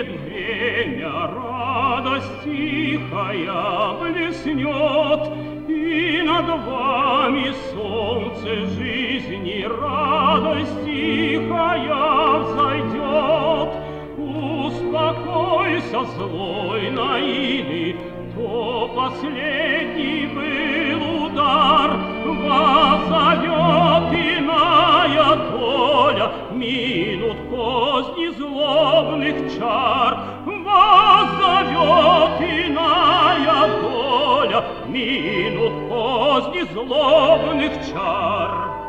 Придет время, радость тихая блеснет, и над вами солнце жизни, радость тихая взойдет. Успокойся, злой наили, то последний был удар, вас зовет иная доля, минут козни злобных чар. Вас зовет иная доля, минут козни злобных чар.